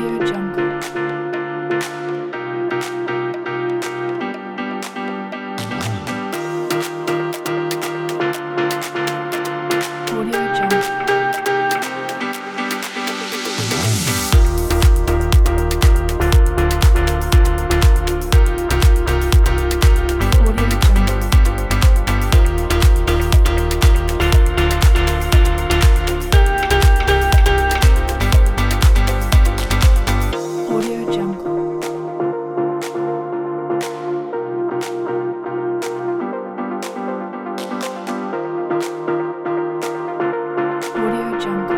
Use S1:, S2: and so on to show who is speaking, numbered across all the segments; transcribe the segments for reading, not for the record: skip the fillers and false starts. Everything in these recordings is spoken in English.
S1: Audio Jungle. Audio Jungle. Audio Jungle. Audio Jungle. Audio Jungle.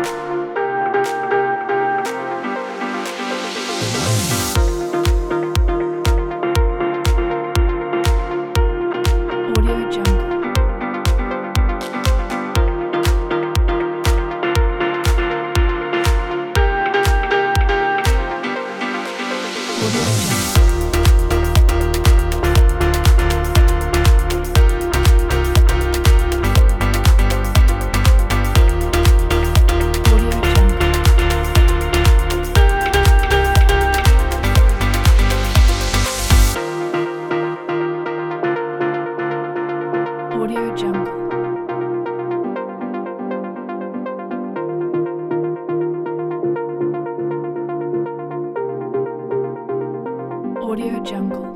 S1: Audio Jungle. Audio Jungle. Audio Jungle. Audio Jungle. Audio Jungle.